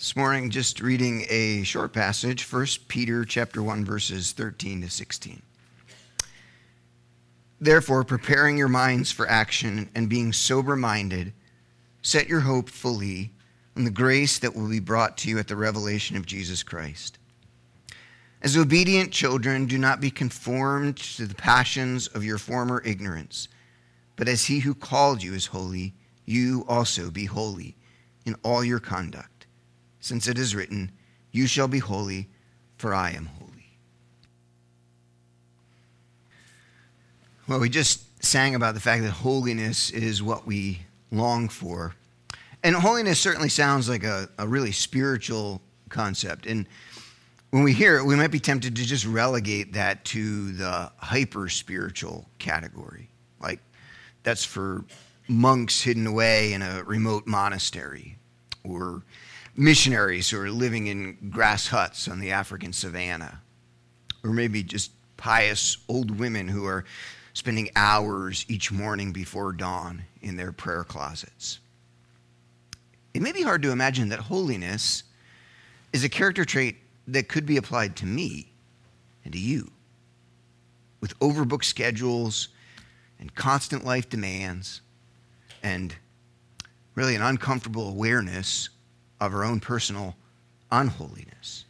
This morning, just reading a short passage, 1 Peter chapter 1, verses 13 to 16. Therefore, preparing your minds for action and being sober-minded, set your hope fully on the grace that will be brought to you at the revelation of Jesus Christ. As obedient children, do not be conformed to the passions of your former ignorance, but as he who called you is holy, you also be holy in all your conduct. Since it is written, you shall be holy, for I am holy. Well, we just sang about the fact that holiness is what we long for. And holiness certainly sounds like a really spiritual concept. And when we hear it, we might be tempted to just relegate that to the hyper-spiritual category. Like, that's for monks hidden away in a remote monastery, or missionaries who are living in grass huts on the African savannah, or maybe just pious old women who are spending hours each morning before dawn in their prayer closets. It may be hard to imagine that holiness is a character trait that could be applied to me and to you, with overbooked schedules and constant life demands and really an uncomfortable awareness of our own personal unholiness.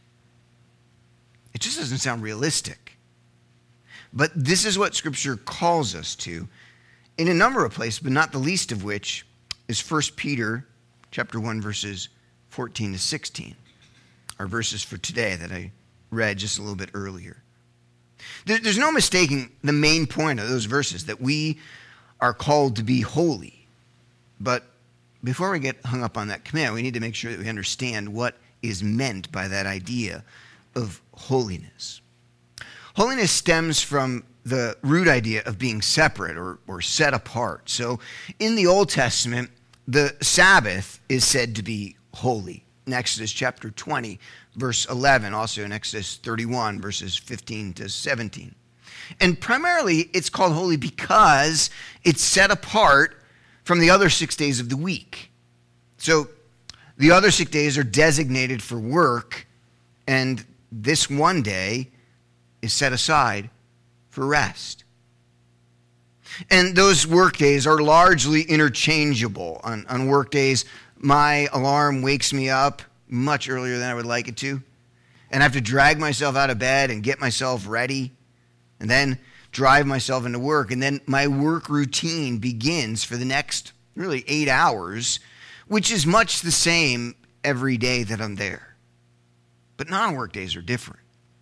It just doesn't sound realistic. But this is what Scripture calls us to in a number of places, but not the least of which is 1 Peter chapter 1, verses 14 to 16, our verses for today that I read just a little bit earlier. There's no mistaking the main point of those verses, that we are called to be holy. But before we get hung up on that command, we need to make sure that we understand what is meant by that idea of holiness. Holiness stems from the root idea of being separate or set apart. So in the Old Testament, the Sabbath is said to be holy. In Exodus chapter 20, verse 11, also in Exodus 31, verses 15 to 17. And primarily, it's called holy because it's set apart from the other 6 days of the week. So the other 6 days are designated for work, and this one day is set aside for rest. And those work days are largely interchangeable. On work days, my alarm wakes me up much earlier than I would like it to, and I have to drag myself out of bed and get myself ready, and then drive myself into work, and then my work routine begins for the next really 8 hours, which is much the same every day that I'm there. But non-work days are different.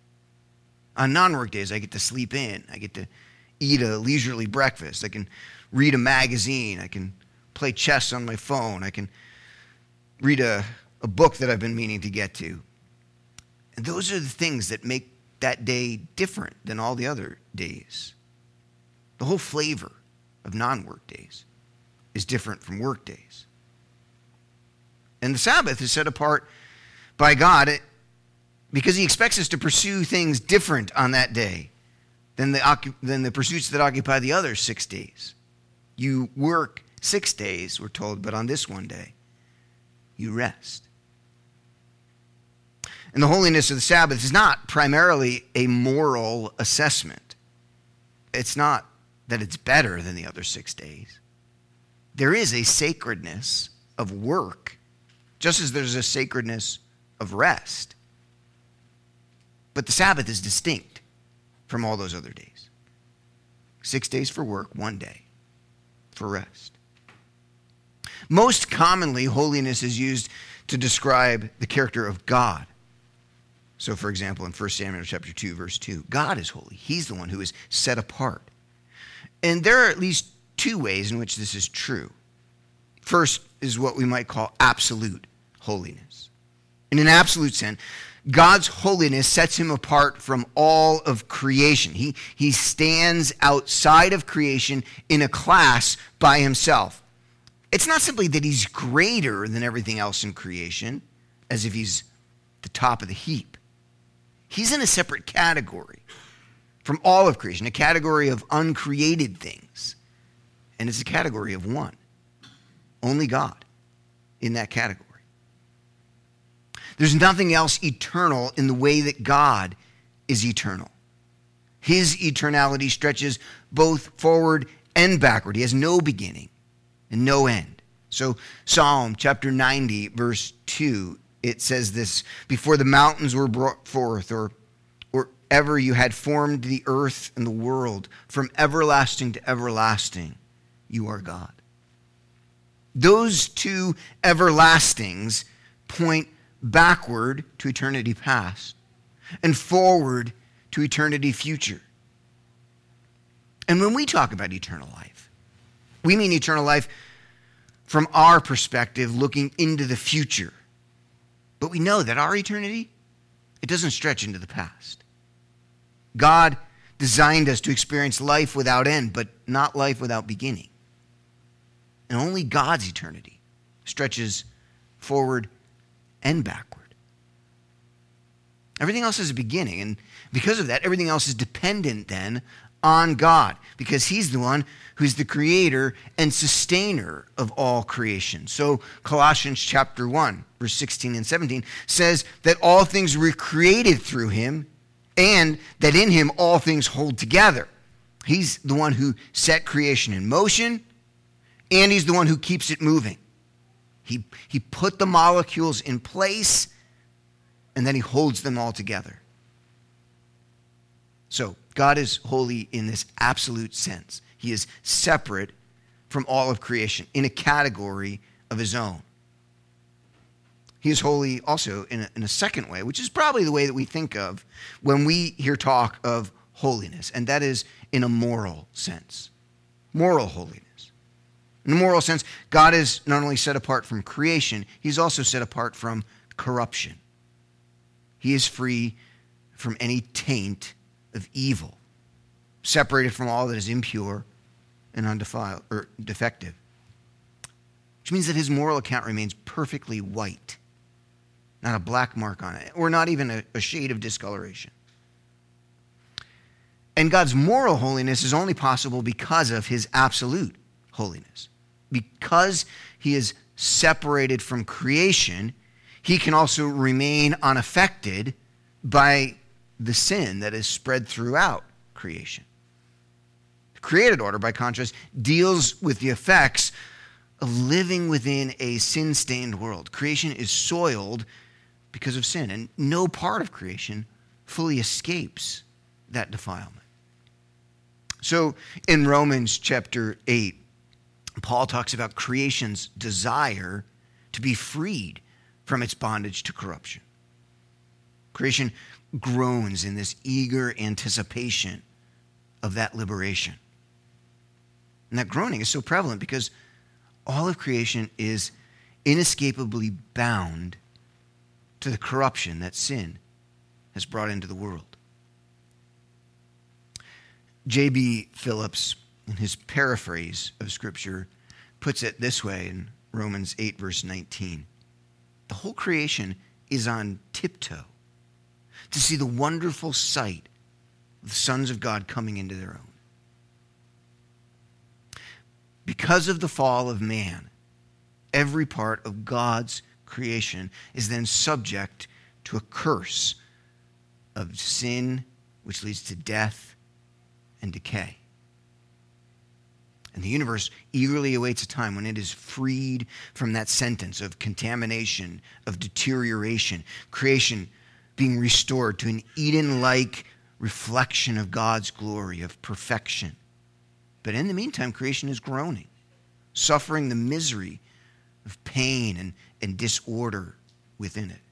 On non-work days, I get to sleep in. I get to eat a leisurely breakfast. I can read a magazine. I can play chess on my phone. I can read a book that I've been meaning to get to. And those are the things that make that day different than all the other days. The whole flavor of non-work days is different from work days. And the Sabbath is set apart by God because he expects us to pursue things different on that day than the pursuits that occupy the other 6 days. You work 6 days, we're told, but on this one day, you rest. And the holiness of the Sabbath is not primarily a moral assessment. It's not that it's better than the other 6 days. There is a sacredness of work, just as there's a sacredness of rest. But the Sabbath is distinct from all those other days. 6 days for work, 1 day for rest. Most commonly, holiness is used to describe the character of God. So, for example, in 1 Samuel chapter 2, verse 2, God is holy. He's the one who is set apart. And there are at least 2 ways in which this is true. First is what we might call absolute holiness. In an absolute sense, God's holiness sets him apart from all of creation. He stands outside of creation in a class by himself. It's not simply that he's greater than everything else in creation, as if he's the top of the heap. He's in a separate category from all of creation, a category of uncreated things. And it's a category of one. Only God in that category. There's nothing else eternal in the way that God is eternal. His eternality stretches both forward and backward. He has no beginning and no end. So Psalm chapter 90, verse 2, it says this: before the mountains were brought forth, or ever you had formed the earth and the world, from everlasting to everlasting, you are God. Those two everlastings point backward to eternity past and forward to eternity future. And when we talk about eternal life, we mean eternal life from our perspective, looking into the future. But we know that our eternity, it doesn't stretch into the past. God designed us to experience life without end, but not life without beginning. And only God's eternity stretches forward and backward. Everything else has a beginning, and because of that, everything else is dependent then on God, because he's the one who's the creator and sustainer of all creation. So Colossians chapter 1, verse 16 and 17 says that all things were created through him, and that in him all things hold together. He's the one who set creation in motion, and he's the one who keeps it moving. He put the molecules in place, and then he holds them all together. So God is holy in this absolute sense. He is separate from all of creation in a category of his own. He is holy also in a second way, which is probably the way that we think of when we hear talk of holiness, and that is in a moral sense. Moral holiness. In a moral sense, God is not only set apart from creation, he's also set apart from corruption. He is free from any taint of evil, separated from all that is impure and undefiled or defective, which means that his moral account remains perfectly white, not a black mark on it, or not even a shade of discoloration. And God's moral holiness is only possible because of his absolute holiness. Because he is separated from creation, he can also remain unaffected by the sin that is spread throughout creation. The created order, by contrast, deals with the effects of living within a sin-stained world. Creation is soiled because of sin, and no part of creation fully escapes that defilement. So in Romans chapter 8, Paul talks about creation's desire to be freed from its bondage to corruption. Creation groans in this eager anticipation of that liberation. And that groaning is so prevalent because all of creation is inescapably bound to the corruption that sin has brought into the world. J.B. Phillips, in his paraphrase of Scripture, puts it this way in Romans 8, verse 19. The whole creation is on tiptoe to see the wonderful sight of the sons of God coming into their own. Because of the fall of man, every part of God's creation is then subject to a curse of sin, which leads to death and decay. And the universe eagerly awaits a time when it is freed from that sentence of contamination, of deterioration, creation being restored to an Eden-like reflection of God's glory, of perfection. But in the meantime, creation is groaning, suffering the misery of pain and disorder within it.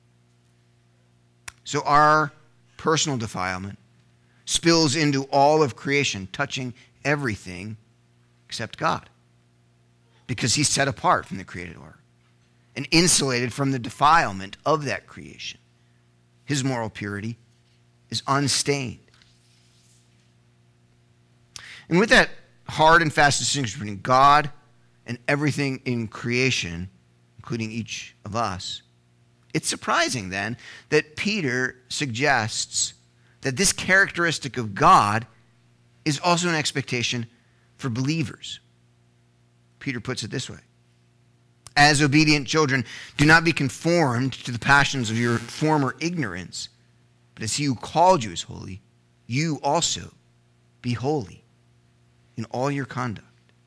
So our personal defilement spills into all of creation, touching everything except God, because he's set apart from the created order and insulated from the defilement of that creation. His moral purity is unstained. And with that hard and fast distinction between God and everything in creation, including each of us, it's surprising then that Peter suggests that this characteristic of God is also an expectation for believers. Peter puts it this way: As obedient children, do not be conformed to the passions of your former ignorance, but as he who called you is holy, you also be holy in all your conduct.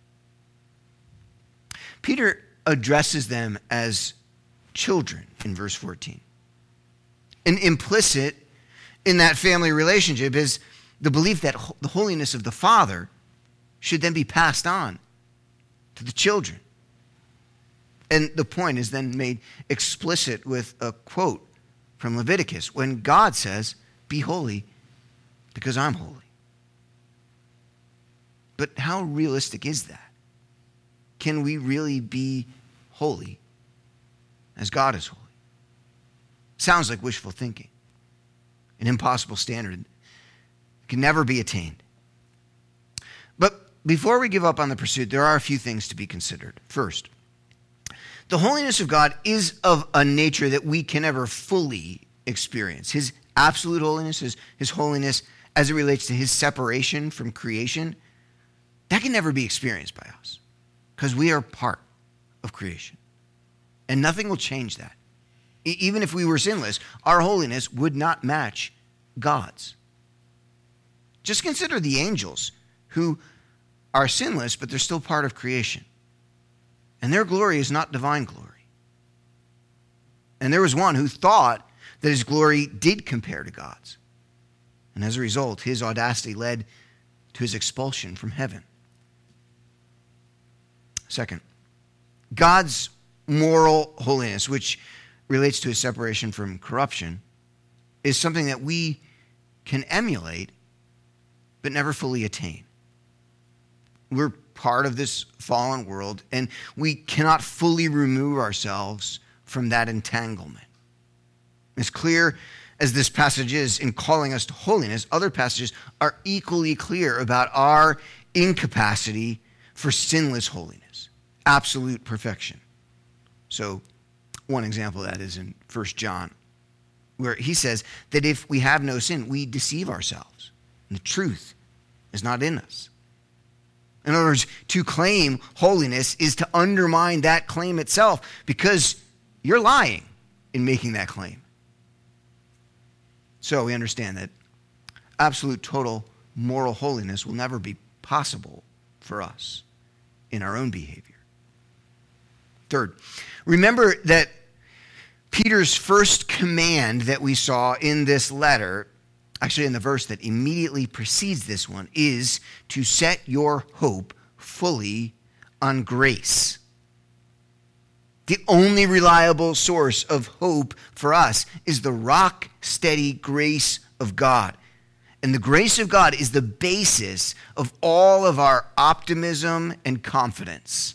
Peter addresses them as children in verse 14. And implicit in that family relationship is the belief that the holiness of the Father should then be passed on to the children. And the point is then made explicit with a quote from Leviticus when God says, "Be holy because I'm holy." But how realistic is that? Can we really be holy as God is holy? Sounds like wishful thinking, an impossible standard that can never be attained. But before we give up on the pursuit, there are a few things to be considered. First, the holiness of God is of a nature that we can never fully experience. His absolute holiness, his holiness as it relates to his separation from creation, that can never be experienced by us because we are part of creation. And nothing will change that. Even if we were sinless, our holiness would not match God's. Just consider the angels who are sinless, but they're still part of creation. And their glory is not divine glory. And there was one who thought that his glory did compare to God's. And as a result, his audacity led to his expulsion from heaven. Second, God's moral holiness, which relates to his separation from corruption, is something that we can emulate but never fully attain. We're part of this fallen world, and we cannot fully remove ourselves from that entanglement. As clear as this passage is in calling us to holiness, other passages are equally clear about our incapacity for sinless holiness, absolute perfection. So one example of that is in 1 John, where he says that if we have no sin, we deceive ourselves, and the truth is not in us. In other words, to claim holiness is to undermine that claim itself because you're lying in making that claim. So we understand that absolute total moral holiness will never be possible for us in our own behavior. Third, remember that Peter's first command that we saw in this letter, actually in the verse that immediately precedes this one, is to set your hope fully on grace. The only reliable source of hope for us is the rock-steady grace of God. And the grace of God is the basis of all of our optimism and confidence.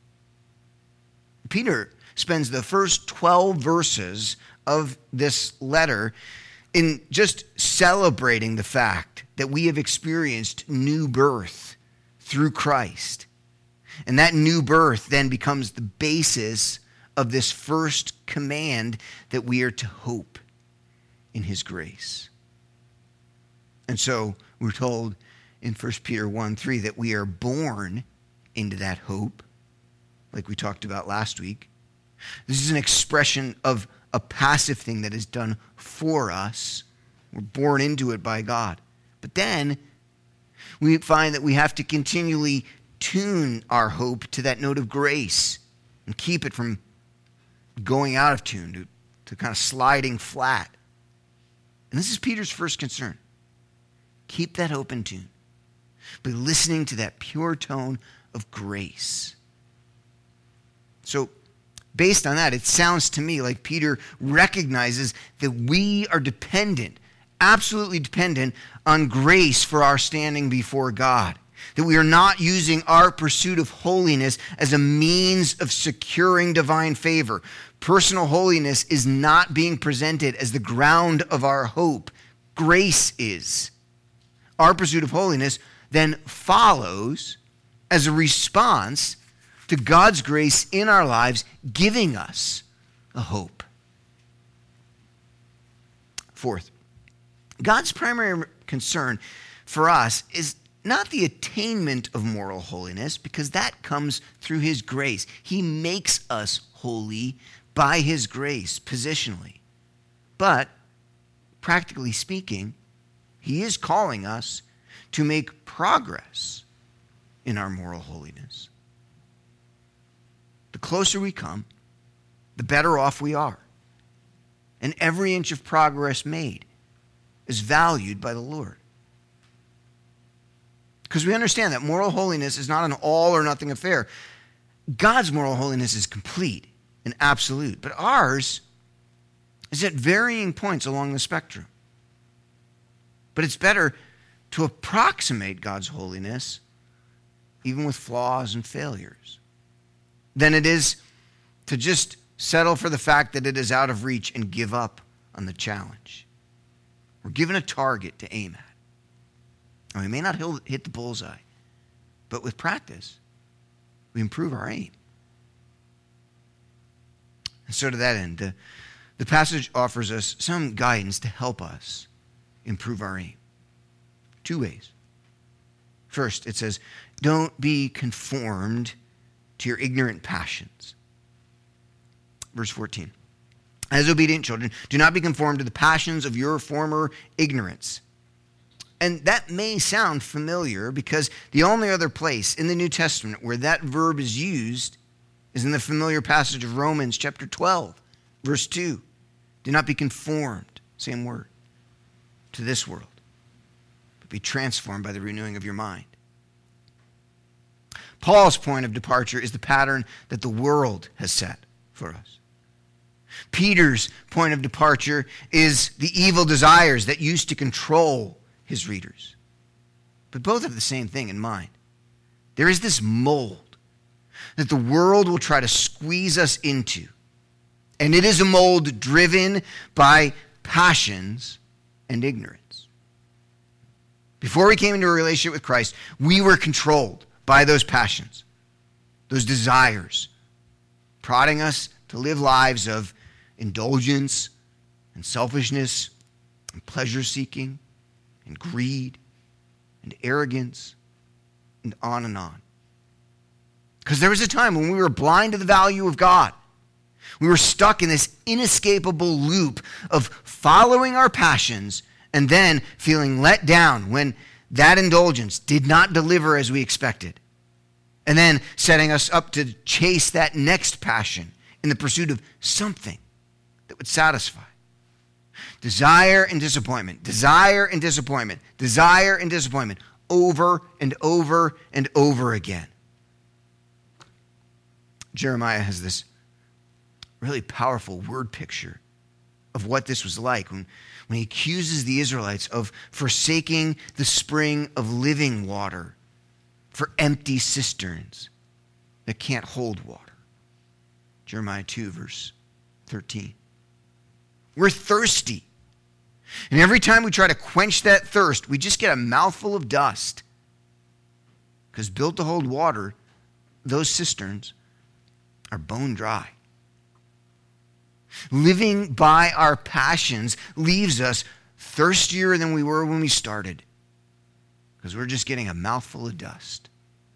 Peter spends the first 12 verses of this letter in just celebrating the fact that we have experienced new birth through Christ. And that new birth then becomes the basis of this first command that we are to hope in his grace. And so we're told in 1 Peter 1:3 that we are born into that hope, like we talked about last week. This is an expression of a passive thing that is done for us. We're born into it by God. But then we find that we have to continually tune our hope to that note of grace and keep it from going out of tune, to kind of sliding flat. And this is Peter's first concern. Keep that hope in tune by listening to that pure tone of grace. So, based on that, it sounds to me like Peter recognizes that we are dependent, absolutely dependent on grace for our standing before God. That we are not using our pursuit of holiness as a means of securing divine favor. Personal holiness is not being presented as the ground of our hope. Grace is. Our pursuit of holiness then follows as a response to God's grace in our lives, giving us a hope. Fourth, God's primary concern for us is not the attainment of moral holiness, because that comes through his grace. He makes us holy by his grace, positionally. But, practically speaking, he is calling us to make progress in our moral holiness. The closer we come, the better off we are. And every inch of progress made is valued by the Lord. Because we understand that moral holiness is not an all or nothing affair. God's moral holiness is complete and absolute, but ours is at varying points along the spectrum. But it's better to approximate God's holiness, even with flaws and failures, than it is to just settle for the fact that it is out of reach and give up on the challenge. We're given a target to aim at. Now, we may not hit the bullseye, but with practice, we improve our aim. And so to that end, the passage offers us some guidance to help us improve our aim. Two ways. First, it says, don't be conformed to your ignorant passions. Verse 14. As obedient children, do not be conformed to the passions of your former ignorance. And that may sound familiar because the only other place in the New Testament where that verb is used is in the familiar passage of Romans chapter 12, verse 2. Do not be conformed, same word, to this world, but be transformed by the renewing of your mind. Paul's point of departure is the pattern that the world has set for us. Peter's point of departure is the evil desires that used to control his readers. But both have the same thing in mind. There is this mold that the world will try to squeeze us into. And it is a mold driven by passions and ignorance. Before we came into a relationship with Christ, we were controlled by those passions, those desires, prodding us to live lives of indulgence and selfishness and pleasure-seeking and greed and arrogance and on and on. Because there was a time when we were blind to the value of God. We were stuck in this inescapable loop of following our passions and then feeling let down when that indulgence did not deliver as we expected. And then setting us up to chase that next passion in the pursuit of something that would satisfy. Desire and disappointment, desire and disappointment, desire and disappointment, over and over and over again. Jeremiah has this really powerful word picture of what this was like when he accuses the Israelites of forsaking the spring of living water for empty cisterns that can't hold water. Jeremiah 2, verse 13. We're thirsty. And every time we try to quench that thirst, we just get a mouthful of dust. Because built to hold water, those cisterns are bone dry. Living by our passions leaves us thirstier than we were when we started. Because we're just getting a mouthful of dust.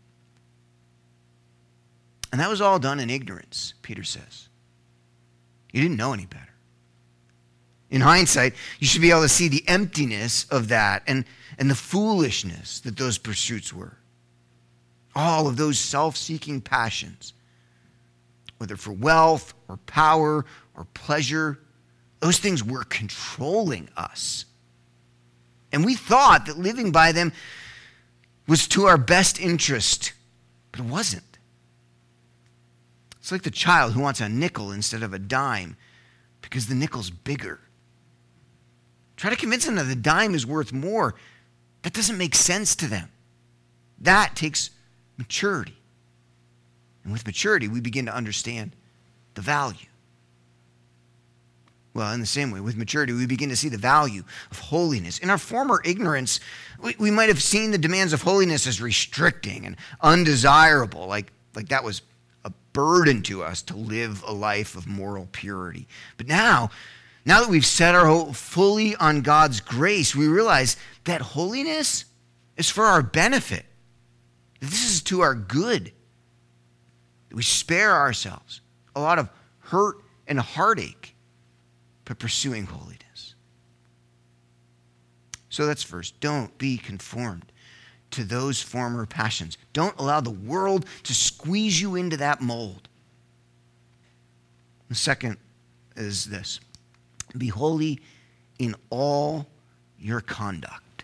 And that was all done in ignorance, Peter says. You didn't know any better. In hindsight, you should be able to see the emptiness of that and the foolishness that those pursuits were. All of those self-seeking passions, whether for wealth or power or pleasure, those things were controlling us. And we thought that living by them was to our best interest, but it wasn't. It's like the child who wants a nickel instead of a dime because the nickel's bigger. Try to convince them that the dime is worth more. That doesn't make sense to them. That takes maturity. And with maturity, we begin to understand the value. Well, in the same way, with maturity, we begin to see the value of holiness. In our former ignorance, we might have seen the demands of holiness as restricting and undesirable, like that was a burden to us to live a life of moral purity. But now that we've set our hope fully on God's grace, we realize that holiness It's for our benefit. This is to our good. We spare ourselves a lot of hurt and heartache by pursuing holiness. So that's first. Don't be conformed to those former passions. Don't allow the world to squeeze you into that mold. The second is this: be holy in all your conduct.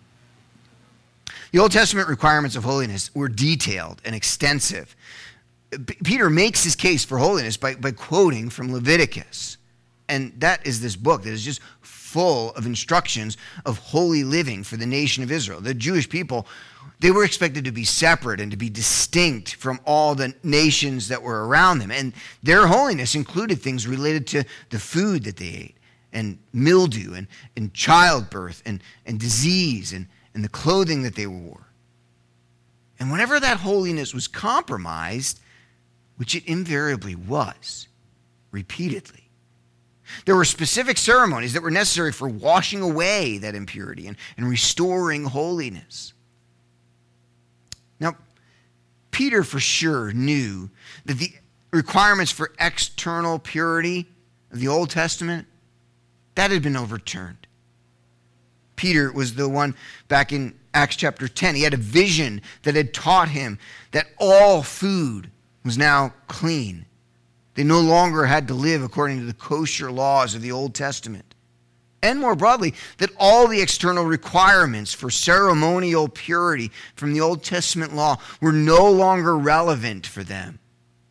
The Old Testament requirements of holiness were detailed and extensive. Peter makes his case for holiness by quoting from Leviticus. And that is this book that is just full of instructions of holy living for the nation of Israel. The Jewish people, they were expected to be separate and to be distinct from all the nations that were around them. And their holiness included things related to the food that they ate, and mildew, and childbirth, and disease, and the clothing that they wore. And whenever that holiness was compromised, which it invariably was, repeatedly, there were specific ceremonies that were necessary for washing away that impurity and restoring holiness. Now, Peter for sure knew that the requirements for external purity of the Old Testament, that had been overturned. Peter was the one back in Acts chapter 10. He had a vision that had taught him that all food was now clean. They no longer had to live according to the kosher laws of the Old Testament. And more broadly, that all the external requirements for ceremonial purity from the Old Testament law were no longer relevant for them.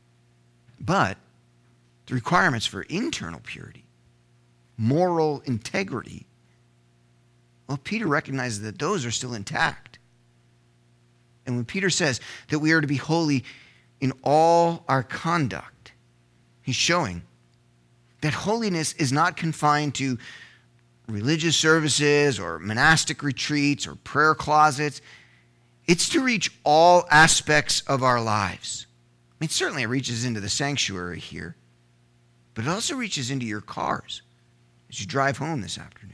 But the requirements for internal purity, moral integrity, well, Peter recognizes that those are still intact. And when Peter says that we are to be holy in all our conduct, he's showing that holiness is not confined to religious services or monastic retreats or prayer closets. It's to reach all aspects of our lives. I mean, certainly it reaches into the sanctuary here, but it also reaches into your cars as you drive home this afternoon,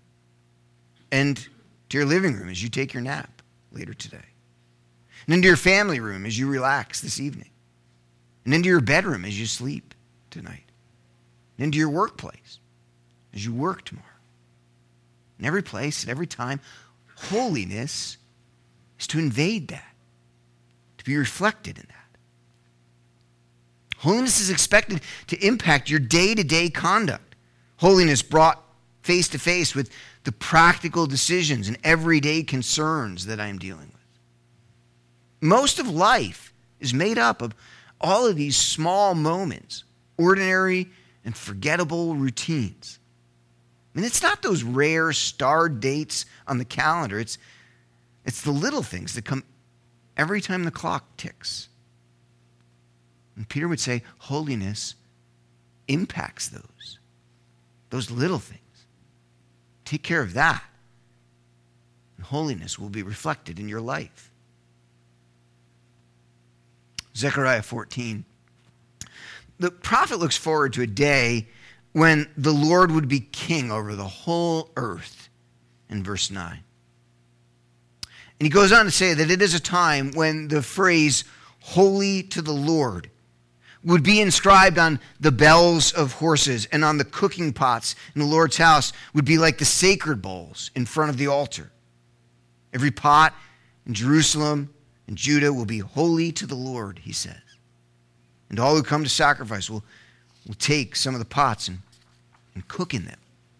and to your living room as you take your nap later today, and into your family room as you relax this evening, and into your bedroom as you sleep tonight, and into your workplace as you work tomorrow. In every place, at every time, holiness is to invade that, to be reflected in that. Holiness is expected to impact your day-to-day conduct. Holiness brought face to face with the practical decisions and everyday concerns that I'm dealing with. Most of life is made up of all of these small moments, ordinary and forgettable routines. I mean, it's not those rare star dates on the calendar. It's the little things that come every time the clock ticks. And Peter would say holiness impacts those little things. Take care of that, and holiness will be reflected in your life. Zechariah 14. The prophet looks forward to a day when the Lord would be king over the whole earth, in verse 9. And he goes on to say that it is a time when the phrase, holy to the Lord, would be inscribed on the bells of horses, and on the cooking pots in the Lord's house would be like the sacred bowls in front of the altar. Every pot in Jerusalem and Judah will be holy to the Lord, he says. And all who come to sacrifice will take some of the pots and cook in them.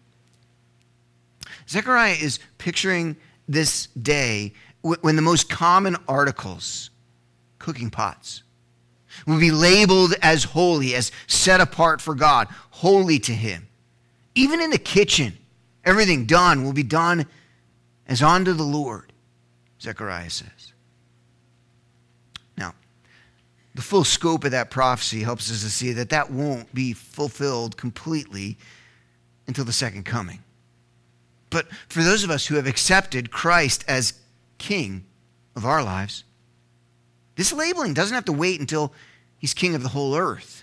Zechariah is picturing this day when the most common articles, cooking pots, will be labeled as holy, as set apart for God, holy to him. Even in the kitchen, everything done will be done as unto the Lord, Zechariah says. Now, the full scope of that prophecy helps us to see that won't be fulfilled completely until the second coming. But for those of us who have accepted Christ as King of our lives, this labeling doesn't have to wait until he's king of the whole earth.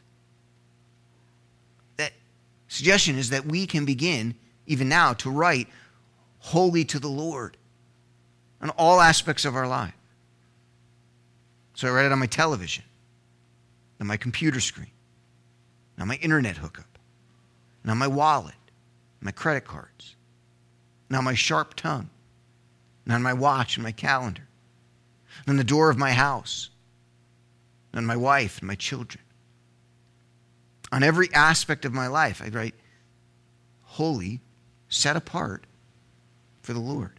That suggestion is that we can begin, even now, to write holy to the Lord on all aspects of our life. So I write it on my television, on my computer screen, on my internet hookup, and on my wallet, my credit cards, and on my sharp tongue, and on my watch and my calendar, and on the door of my house, and on my wife and my children. On every aspect of my life, I write, holy, set apart for the Lord.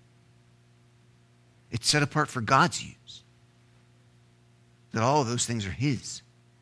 It's set apart for God's use. That all of those things are His.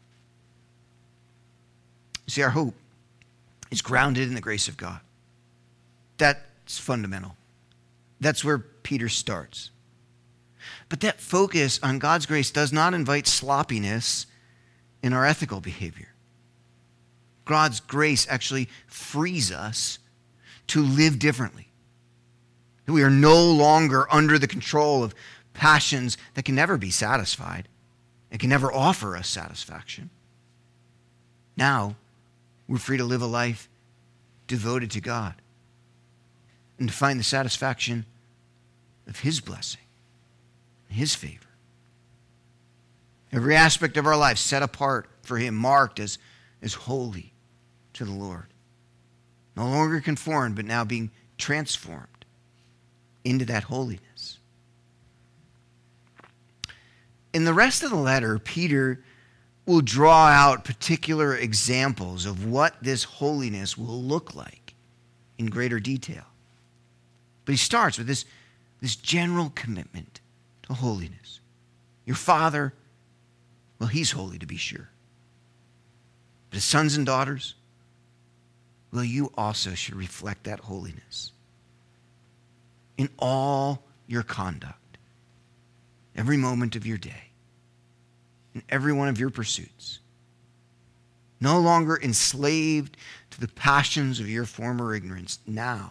You see, our hope is grounded in the grace of God. That's fundamental. That's where Peter starts. But that focus on God's grace does not invite sloppiness in our ethical behavior. God's grace actually frees us to live differently. We are no longer under the control of passions that can never be satisfied and can never offer us satisfaction. Now, we're free to live a life devoted to God and to find the satisfaction of His blessing, His favor. Every aspect of our life set apart for Him, marked as holy to the Lord. No longer conformed, but now being transformed into that holiness. In the rest of the letter, Peter will draw out particular examples of what this holiness will look like in greater detail. But he starts with this general commitment to holiness. Your Father, well, He's holy to be sure. But His sons and daughters, well, you also should reflect that holiness in all your conduct, every moment of your day, in every one of your pursuits. No longer enslaved to the passions of your former ignorance. Now,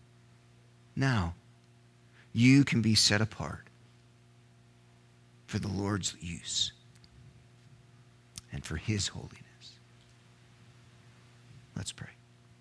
you can be set apart for the Lord's use and for His holiness. Let's pray.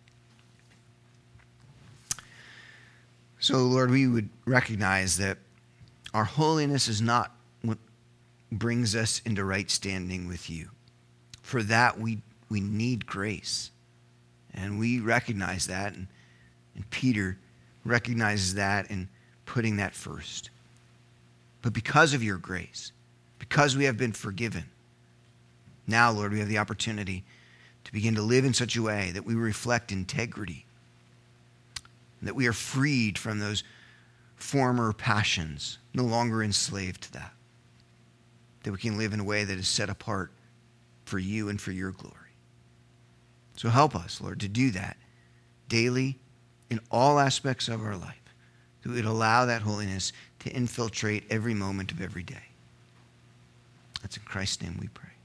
So, Lord, we would recognize that our holiness is not what brings us into right standing with you. For that, we need grace. And we recognize that, and Peter recognizes that in putting that first. But because of your grace, because we have been forgiven, now, Lord, we have the opportunity to begin to live in such a way that we reflect integrity, that we are freed from those former passions, no longer enslaved to that we can live in a way that is set apart for you and for your glory. So help us, Lord, to do that daily in all aspects of our life, that we would allow that holiness to infiltrate every moment of every day. That's in Christ's name we pray.